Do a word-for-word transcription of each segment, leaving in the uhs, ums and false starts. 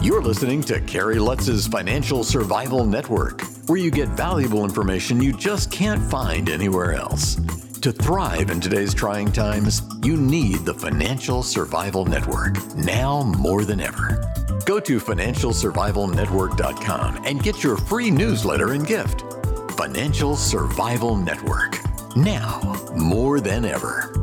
You're listening to Kerry Lutz's Financial Survival Network, where you get valuable information you just can't find anywhere else. To thrive in today's trying times, you need the Financial Survival Network, now more than ever. Go to financial survival network dot com and get your free newsletter and gift. Financial Survival Network, now more than ever.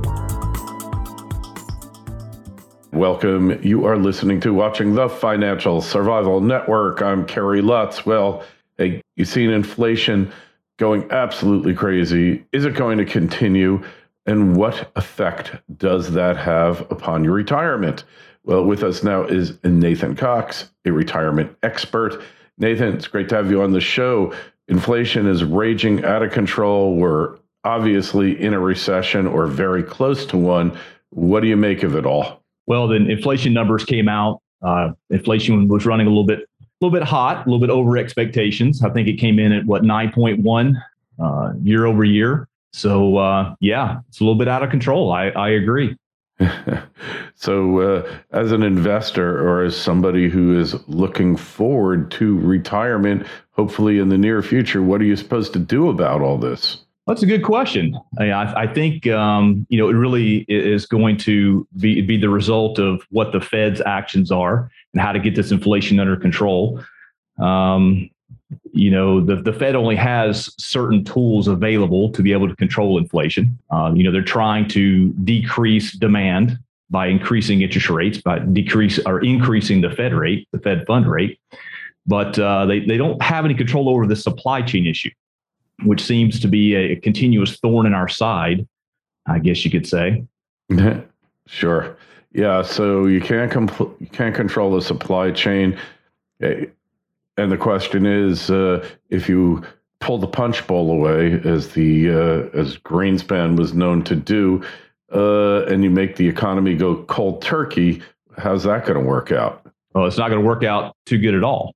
Welcome. You are listening to watching the Financial Survival Network. I'm Kerry Lutz. Well, hey, you've seen inflation going absolutely crazy. Is it going to continue? And what effect does that have upon your retirement? Well, with us now is Nathan Cox, a retirement expert. Nathan, it's great to have you on the show. Inflation is raging out of control. We're obviously in a recession or very close to one. What do you make of it all? Well, the inflation numbers came out. Uh, inflation was running a little bit, a little bit hot, a little bit over expectations. I think it came in at what nine point one uh, year over year. So uh, yeah, it's a little bit out of control. I, I agree. So, uh, as an investor or as somebody who is looking forward to retirement, hopefully in the near future, what are you supposed to do about all this? That's a good question. I, I think, um, you know, it really is going to be, be the result of what the Fed's actions are and how to get this inflation under control. Um, you know, the, the Fed only has certain tools available to be able to control inflation. Uh, you know, they're trying to decrease demand by increasing interest rates, by decrease or increasing the Fed rate, the Fed fund rate. But uh, they, they don't have any control over the supply chain issue, which seems to be a continuous thorn in our side, I guess you could say. Sure. Yeah. So you can't compl- you can't control the supply chain. And the question is, uh, if you pull the punch bowl away, as the uh, as Greenspan was known to do, uh, and you make the economy go cold turkey, how's that going to work out? Well, it's not going to work out too good at all.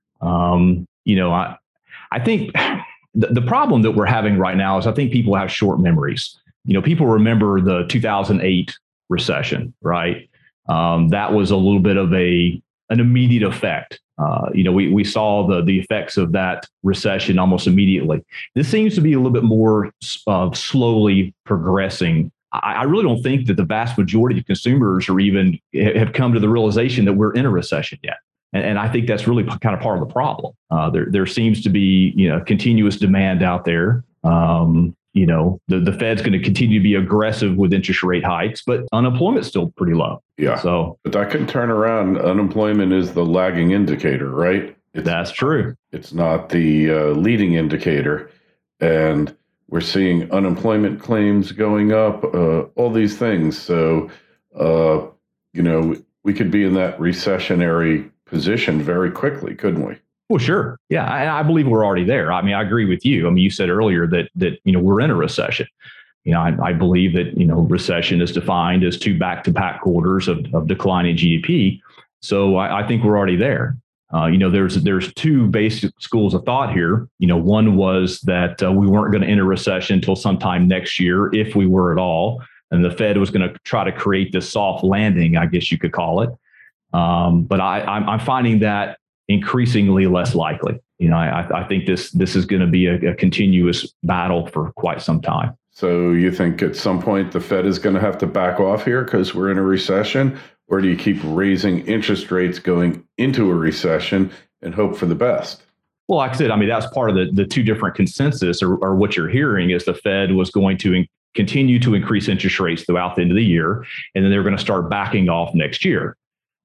Um, you know, I I think the, the problem that we're having right now is I think people have short memories. You know, people remember the two thousand eight recession, right? Um, that was a little bit of a an immediate effect. Uh, you know, we we saw the the effects of that recession almost immediately. This seems to be a little bit more uh, slowly progressing. I, I really don't think that the vast majority of consumers are even have come to the realization that we're in a recession yet. And, and I think that's really kind of part of the problem. Uh, there there seems to be, you know, continuous demand out there. Um, you know, the, the Fed's going to continue to be aggressive with interest rate hikes, but unemployment's still pretty low. Yeah. So, but that can turn around. Unemployment is the lagging indicator, right? It's, that's true. It's not the uh, leading indicator. And we're seeing unemployment claims going up, uh, all these things. So, uh, you know, we could be in that recessionary position very quickly, couldn't we? Well, sure. Yeah. I, I believe we're already there. I mean, I agree with you. I mean, you said earlier that, that, you know, we're in a recession. You know, I, I believe that, you know, recession is defined as two back-to-back quarters of, of declining G D P. So I, I think we're already there. Uh, you know, there's there's two basic schools of thought here. You know, one was that uh, we weren't going to enter recession until sometime next year, if we were at all. And the Fed was going to try to create this soft landing, I guess you could call it. Um, but I, I'm, I'm finding that increasingly less likely. You know, I, I think this this is going to be a, a continuous battle for quite some time. So you think at some point the Fed is going to have to back off here because we're in a recession? Or do you keep raising interest rates going into a recession and hope for the best? Well, like I said, I mean, that's part of the, the two different consensus or, or what you're hearing is the Fed was going to in, continue to increase interest rates throughout the end of the year, and then they're going to start backing off next year.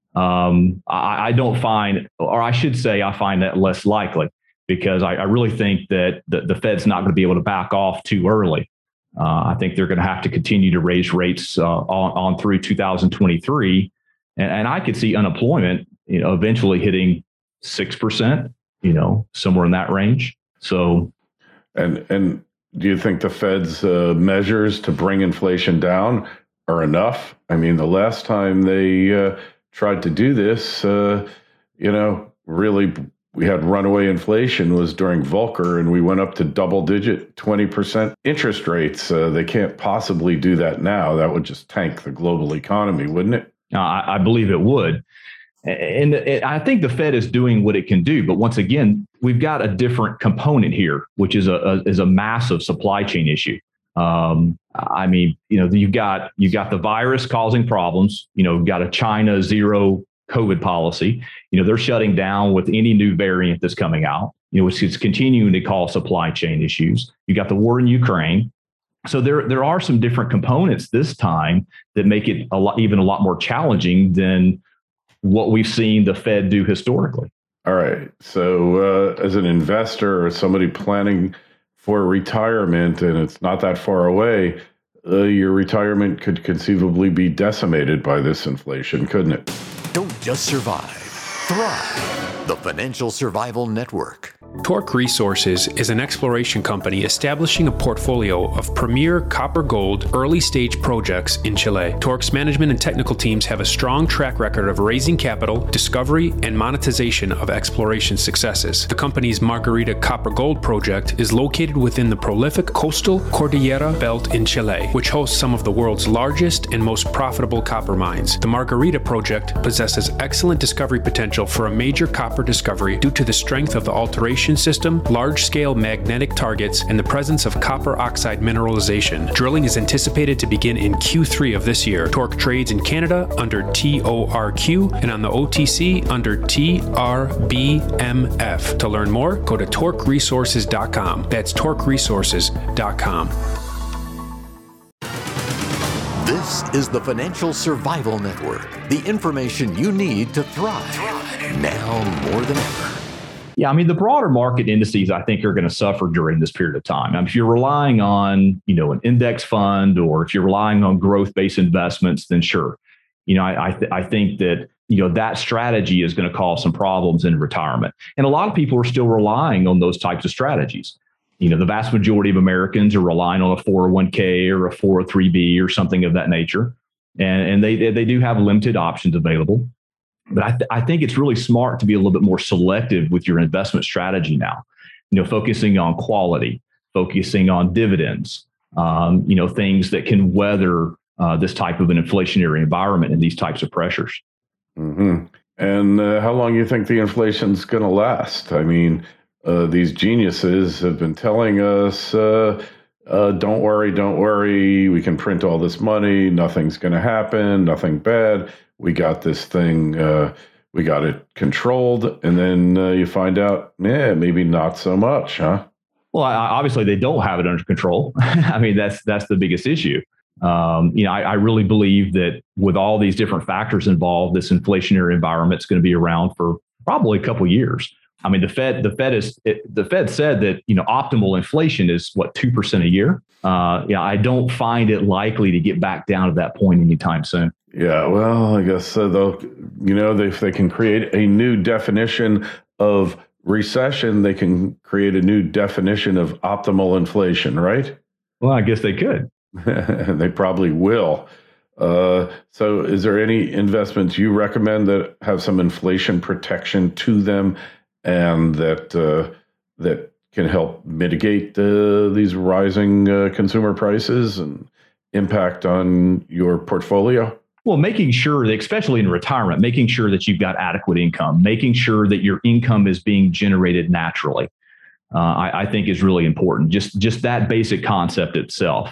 Um, I, I don't find, or I should say, I find that less likely because I, I really think that the, the Fed's not going to be able to back off too early. Uh, I think they're going to have to continue to raise rates uh, on, on through two thousand twenty-three. And, and I could see unemployment, you know, eventually hitting six percent, you know, somewhere in that range. So. And, and do you think the Fed's uh, measures to bring inflation down are enough? I mean, the last time they uh, tried to do this, uh, you know, really we had runaway inflation was during Volcker, and we went up to double digit twenty percent interest rates. Uh, they can't possibly do that now. That would just tank the global economy, wouldn't it? Uh, I, I believe it would. And I think the Fed is doing what it can do. But once again, we've got a different component here, which is a, a is a massive supply chain issue. Um, I mean, you know, you've got you've got the virus causing problems. You know, you've got a China zero COVID policy. You know, they're shutting down with any new variant that's coming out, you know, which is continuing to cause supply chain issues. You got the war in Ukraine. So there there are some different components this time that make it a lot, even a lot more challenging than what we've seen the Fed do historically. All right. So uh, as an investor or somebody planning for retirement, and it's not that far away, uh, your retirement could conceivably be decimated by this inflation, couldn't it? Don't just survive, thrive. The Financial Survival Network. Torque Resources is an exploration company establishing a portfolio of premier copper gold early stage projects in Chile. Torque's management and technical teams have a strong track record of raising capital, discovery, and monetization of exploration successes. The company's Margarita Copper Gold project is located within the prolific coastal Cordillera Belt in Chile, which hosts some of the world's largest and most profitable copper mines. The Margarita project possesses excellent discovery potential for a major copper discovery due to the strength of the alteration system, large-scale magnetic targets, and the presence of copper oxide mineralization. Drilling is anticipated to begin in Q three of this year. Torque trades in Canada under T O R Q and on the O T C under T R B M F. To learn more, go to torque resources dot com. That's torque resources dot com. This is the Financial Survival Network, the information you need to thrive, now more than ever. Yeah, I mean, the broader market indices, I think, are going to suffer during this period of time. Now, if you're relying on, you know, an index fund, or if you're relying on growth-based investments, then sure. You know, I I, th- I think that, you know, that strategy is going to cause some problems in retirement. And a lot of people are still relying on those types of strategies. You know, the vast majority of Americans are relying on a four oh one k or a four oh three b or something of that nature. And, and they they do have limited options available. But I, th- I think it's really smart to be a little bit more selective with your investment strategy now, you know, focusing on quality, focusing on dividends, um, you know, things that can weather uh, this type of an inflationary environment and these types of pressures. Mm-hmm. And uh, how long do you think the inflation's going to last? I mean, uh, these geniuses have been telling us, uh, uh, don't worry, don't worry, we can print all this money, nothing's going to happen, nothing bad. We got this thing, uh, we got it controlled, and then uh, you find out, yeah, maybe not so much, huh? Well, I, obviously they don't have it under control. I mean, that's that's the biggest issue. Um, you know, I, I really believe that with all these different factors involved, this inflationary environment is going to be around for probably a couple of years. I mean, the Fed, the Fed is it, the Fed said that, you know, optimal inflation is what, two percent a year. Uh, yeah, I don't find it likely to get back down to that point anytime soon. Yeah, well, I guess uh, they'll, you know, they, if they can create a new definition of recession, they can create a new definition of optimal inflation, right? Well, I guess they could. They probably will. Uh, so is there any investments you recommend that have some inflation protection to them and that uh, that can help mitigate uh, these rising uh, consumer prices and impact on your portfolio? Well, making sure that, especially in retirement, making sure that you've got adequate income, making sure that your income is being generated naturally, uh, I, I think is really important. Just just that basic concept itself.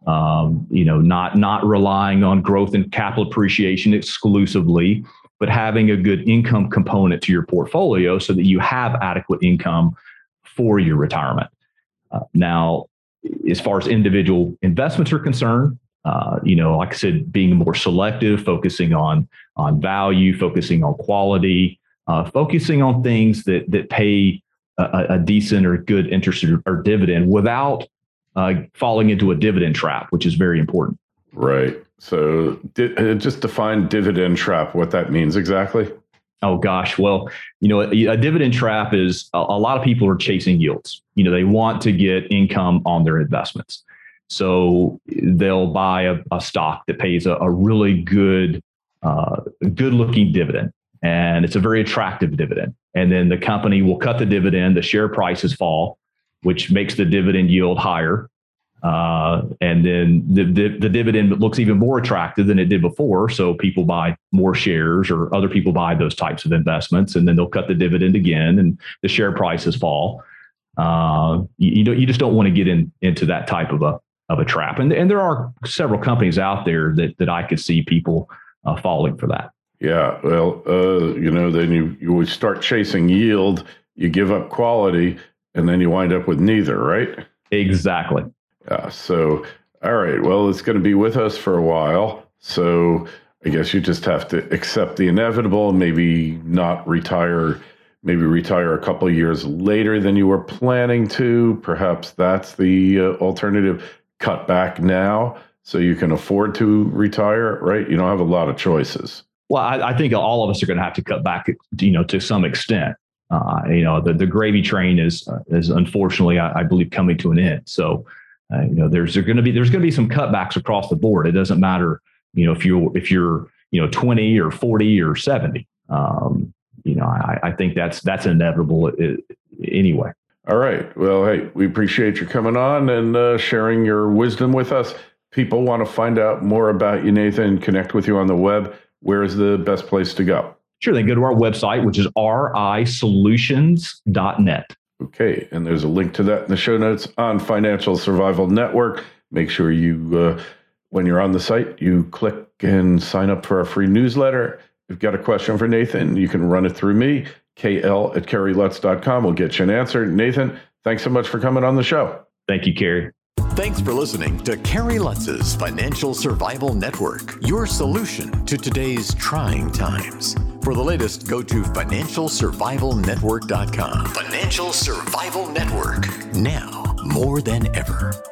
Um, you know, not not relying on growth and capital appreciation exclusively, but having a good income component to your portfolio so that you have adequate income for your retirement. Uh, now, as far as individual investments are concerned, uh, you know, like I said, being more selective, focusing on on value, focusing on quality, uh, focusing on things that that pay a, a decent or good interest or, or dividend without uh, falling into a dividend trap, which is very important. Right. So di- uh, just define dividend trap, what that means exactly. Oh, gosh. Well, you know, a, a dividend trap is a, a lot of people are chasing yields. You know, they want to get income on their investments. So they'll buy a, a stock that pays a, a really good, uh, good looking dividend. And it's a very attractive dividend. And then the company will cut the dividend, the share prices fall, which makes the dividend yield higher. Uh, and then the, the, the dividend looks even more attractive than it did before. So people buy more shares, or other people buy those types of investments, and then they'll cut the dividend again, and the share prices fall. Uh, you, you don't, you just don't want to get in into that type of a of a trap. And and there are several companies out there that that I could see people uh, falling for that. Yeah, well, uh, you know, then you you start chasing yield, you give up quality, and then you wind up with neither, right? Exactly. Yeah. So, all right. Well, it's going to be with us for a while. So I guess you just have to accept the inevitable, maybe not retire, maybe retire a couple of years later than you were planning to. Perhaps that's the uh, alternative. Cut back now so you can afford to retire, right? You don't have a lot of choices. Well, I, I think all of us are going to have to cut back, you know, to some extent. Uh, you know, the, the gravy train is, uh, is unfortunately, I, I believe, coming to an end. So, Uh, you know, there's going to be there's going to be some cutbacks across the board. It doesn't matter, you know, if you if you're you know twenty or forty or seventy. Um, you know, I, I think that's that's inevitable anyway. All right. Well, hey, we appreciate you coming on and uh, sharing your wisdom with us. People want to find out more about you, Nathan, connect with you on the web. Where is the best place to go? Sure, they can go to our website, which is r i solutions dot net. Okay, and there's a link to that in the show notes on Financial Survival Network. Make sure you, uh, when you're on the site, you click and sign up for our free newsletter. If you've got a question for Nathan, you can run it through me, k l at kerry lutz dot com. We'll get you an answer. Nathan, thanks so much for coming on the show. Thank you, Kerry. Thanks for listening to Kerry Lutz's Financial Survival Network, your solution to today's trying times. For the latest, go to financial survival network dot com. Financial Survival Network, now more than ever.